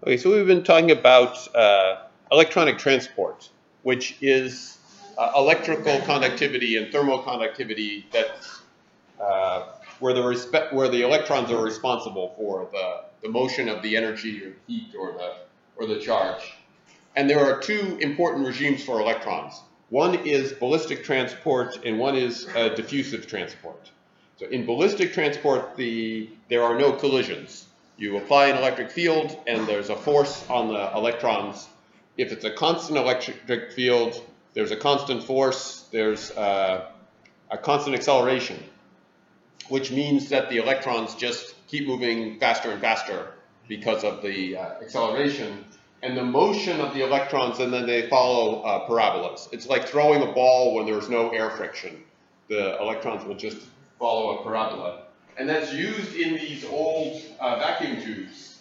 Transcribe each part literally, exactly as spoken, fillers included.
Okay, so we've been talking about uh, electronic transport, which is uh, electrical conductivity and thermal conductivity that's uh, where the respe- where the electrons are responsible for the, the motion of the energy or heat or the or the charge. And there are two important regimes for electrons. One is ballistic transport and one is uh, diffusive transport. So in ballistic transport, the there are no collisions. You apply an electric field and there's a force on the electrons. If it's a constant electric field, there's a constant force, there's uh, a constant acceleration, which means that the electrons just keep moving faster and faster because of the uh, acceleration and the motion of the electrons, and then they follow uh, parabolas. It's like throwing a ball when there's no air friction. The electrons will just follow a parabola. And that's used in these old uh, vacuum tubes.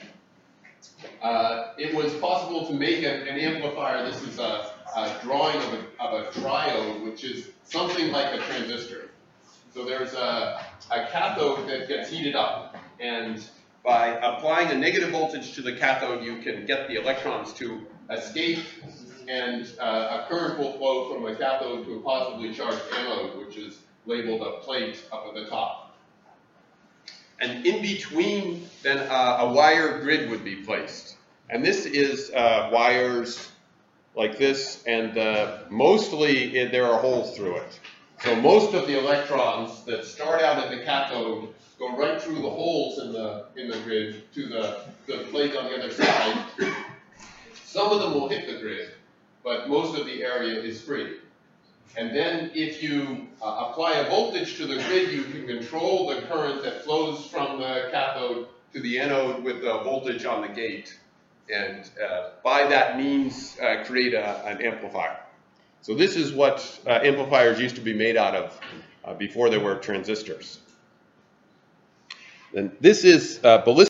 Uh, it was possible to make a, an amplifier. This is a, a drawing of a, of a triode, which is something like a transistor. So there's a, a cathode that gets heated up, and by applying a negative voltage to the cathode, you can get the electrons to escape, and uh, a current will flow from the cathode to a positively charged anode, which is labeled a plate up at the top. And in between, then uh, a wire grid would be placed. And this is uh, wires like this, and uh, mostly it, there are holes through it. So most of the electrons that start out at the cathode go right through the holes in the in the grid to the, the plate on the other side. Some of them will hit the grid, but most of the area is free. And then if you uh, apply a voltage to the grid, you can control the current that flows from the cathode to the anode with the voltage on the gate. And uh, by that means, uh, create a, an amplifier. So this is what uh, amplifiers used to be made out of uh, before there were transistors. And this is uh, ballistic.